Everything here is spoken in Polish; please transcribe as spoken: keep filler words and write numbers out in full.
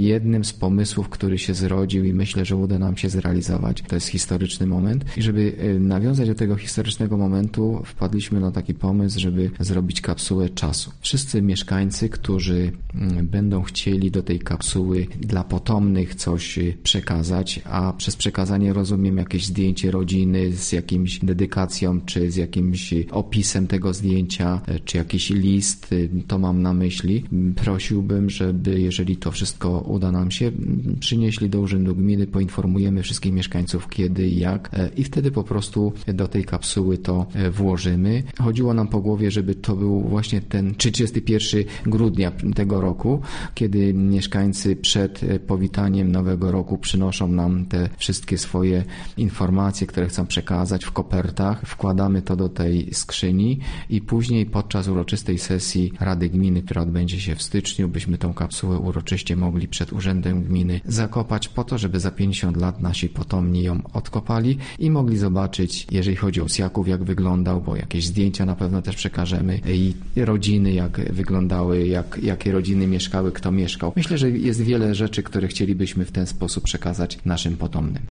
jednym z pomysłów, który się zrodził i myślę, że uda nam się zrealizować. To jest historyczny moment. I żeby nawiązać do tego historycznego momentu, wpadliśmy na taki pomysł, żeby zrobić kapsułę czasu. Wszyscy mieszkańcy, którzy będą chcieli do tej kapsuły dla potomnych coś przekazać, a przez przekazanie rozumiem jakieś zdjęcie rodziny z jakimś dedykacją, czy z jakimś opisem tego zdjęcia, czy jakiś list, to mam na myśli. Prosiłbym, żeby jeżeli to wszystko uda nam się, przynieśli do Urzędu Gminy, poinformujemy wszystkich mieszkańców kiedy i jak i wtedy po prostu do tej kapsuły to włożymy. Chodziło nam po głowie, żeby to był właśnie ten trzydziestego pierwszego grudnia tego roku, kiedy mieszkańcy przed powitaniem Nowego Roku przynoszą nam te wszystkie swoje informacje, które chcą przekazać w kopertach. Wkładamy to do tej skrzyni i później podczas uroczystej sesji Rady Gminy, która odbędzie się w styczniu, byśmy tą kapsułę uroczyście mogli przed Urzędem Gminy zakopać po to, żeby za pięćdziesiąt lat nasi potomni ją odkopali i mogli zobaczyć, jeżeli chodzi o Sjaków, jak wyglądał, bo jakieś zdjęcia na pewno też przekażemy i rodziny, jak wyglądały, jak, jakie rodziny mieszkały, kto mieszkał. Myślę, że jest wiele rzeczy, które chcielibyśmy w ten sposób przekazać naszym potomnym.